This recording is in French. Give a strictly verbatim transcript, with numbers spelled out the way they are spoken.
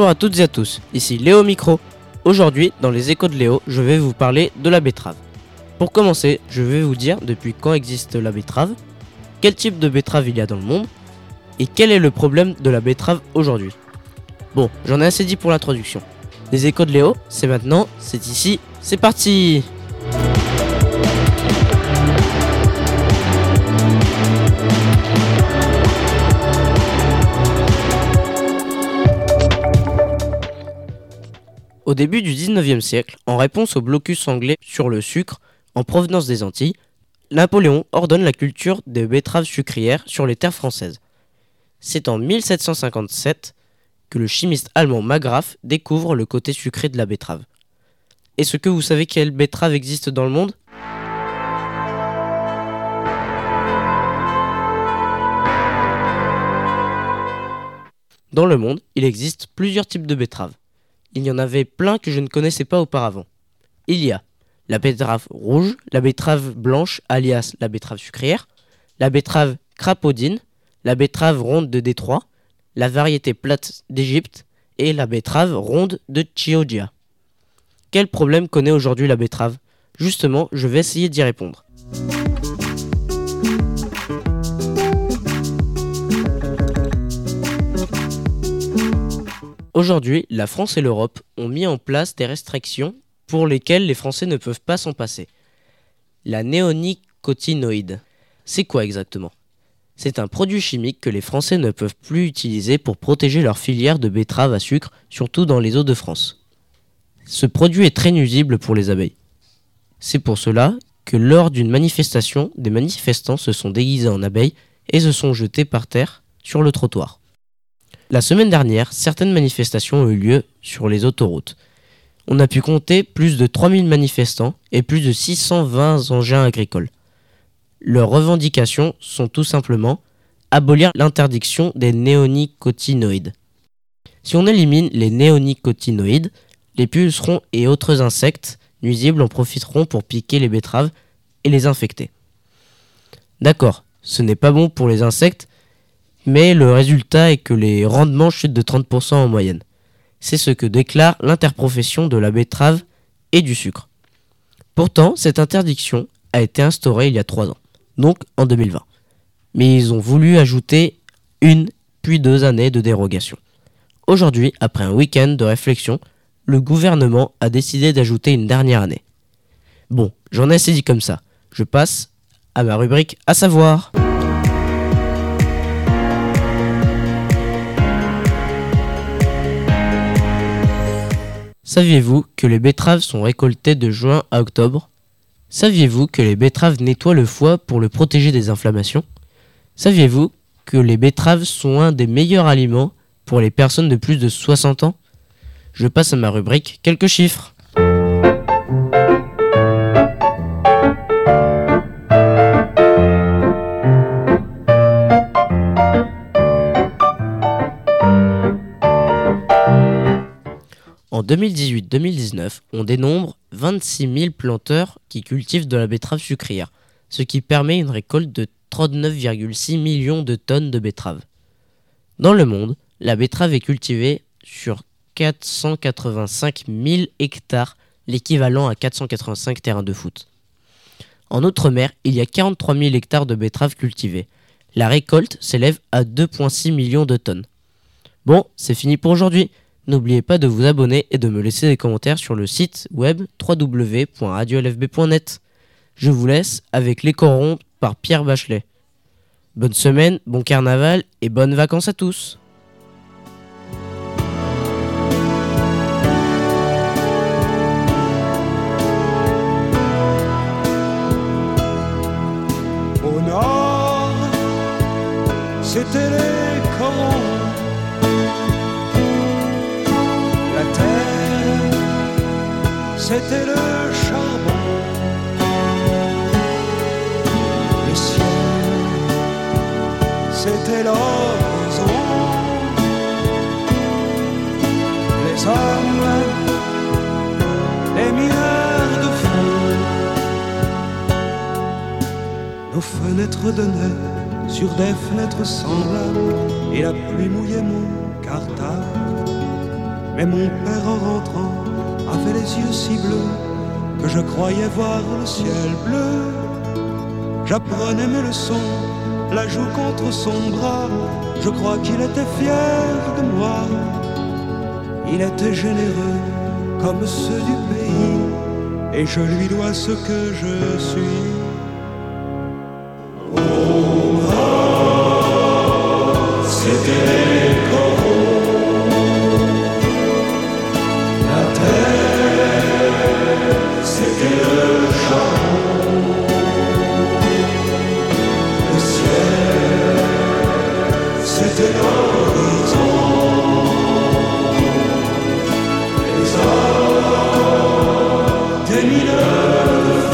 Bonjour à toutes et à tous, ici Léo Micro. Aujourd'hui, dans les échos de Léo, je vais vous parler de la betterave. Pour commencer, je vais vous dire depuis quand existe la betterave, quel type de betterave il y a dans le monde, et quel est le problème de la betterave aujourd'hui. Bon, j'en ai assez dit pour l'introduction. Les échos de Léo, c'est maintenant, c'est ici, c'est parti! Au début du dix-neuvième siècle, en réponse au blocus anglais sur le sucre en provenance des Antilles, Napoléon ordonne la culture des betteraves sucrières sur les terres françaises. C'est en mille sept cent cinquante-sept que le chimiste allemand Marggraf découvre le côté sucré de la betterave. Est-ce que vous savez quelle betterave existe dans le monde ? Dans le monde, il existe plusieurs types de betteraves. Il y en avait plein que je ne connaissais pas auparavant. Il y a la betterave rouge, la betterave blanche alias la betterave sucrière, la betterave crapaudine, la betterave ronde de Détroit, la variété plate d'Égypte et la betterave ronde de Chioggia. Quel problème connaît aujourd'hui la betterave ? Justement, je vais essayer d'y répondre. Aujourd'hui, la France et l'Europe ont mis en place des restrictions pour lesquelles les Français ne peuvent pas s'en passer. La néonicotinoïde, c'est quoi exactement ? C'est un produit chimique que les Français ne peuvent plus utiliser pour protéger leur filière de betteraves à sucre, surtout dans les Hauts-de-France. Ce produit est très nuisible pour les abeilles. C'est pour cela que lors d'une manifestation, des manifestants se sont déguisés en abeilles et se sont jetés par terre sur le trottoir. La semaine dernière, certaines manifestations ont eu lieu sur les autoroutes. On a pu compter plus de trois mille manifestants et plus de six cent vingt engins agricoles. Leurs revendications sont tout simplement abolir l'interdiction des néonicotinoïdes. Si on élimine les néonicotinoïdes, les pucerons et autres insectes nuisibles en profiteront pour piquer les betteraves et les infecter. D'accord, ce n'est pas bon pour les insectes, mais le résultat est que les rendements chutent de trente pour cent en moyenne. C'est ce que déclare l'interprofession de la betterave et du sucre. Pourtant, cette interdiction a été instaurée il y a trois ans, donc en deux mille vingt. Mais ils ont voulu ajouter une puis deux années de dérogation. Aujourd'hui, après un week-end de réflexion, le gouvernement a décidé d'ajouter une dernière année. Bon, j'en ai assez dit comme ça. Je passe à ma rubrique à savoir. Saviez-vous que les betteraves sont récoltées de juin à octobre ? Saviez-vous que les betteraves nettoient le foie pour le protéger des inflammations ? Saviez-vous que les betteraves sont un des meilleurs aliments pour les personnes de plus de soixante ans ? Je passe à ma rubrique quelques chiffres. En deux mille dix-huit deux mille dix-neuf, on dénombre vingt-six mille planteurs qui cultivent de la betterave sucrière, ce qui permet une récolte de trente-neuf virgule six millions de tonnes de betteraves. Dans le monde, la betterave est cultivée sur quatre cent quatre-vingt-cinq mille hectares, l'équivalent à quatre cent quatre-vingt-cinq terrains de foot. En Outre-mer, il y a quarante-trois mille hectares de betteraves cultivées. La récolte s'élève à deux virgule six millions de tonnes. Bon, c'est fini pour aujourd'hui. N'oubliez pas de vous abonner et de me laisser des commentaires sur le site web w w w point radio l f b point net. Je vous laisse avec Les Corons par Pierre Bachelet. Bonne semaine, bon carnaval et bonnes vacances à tous. Au nord, c'était les corons. La terre, c'était le charbon. Le ciel, c'était l'horizon. Les hommes, les mineurs de feu. Nos fenêtres donnaient sur des fenêtres semblables, et la pluie mouillait mon cartable. Mais mon père en rentrant avait les yeux si bleus que je croyais voir le ciel bleu. J'apprenais mes leçons, la joue contre son bras. Je crois qu'il était fier de moi. Il était généreux comme ceux du pays, et je lui dois ce que je suis. Oh, oh, c'était les coraux, la terre, c'était le charbon, le ciel, c'était l'horizon. Des mineurs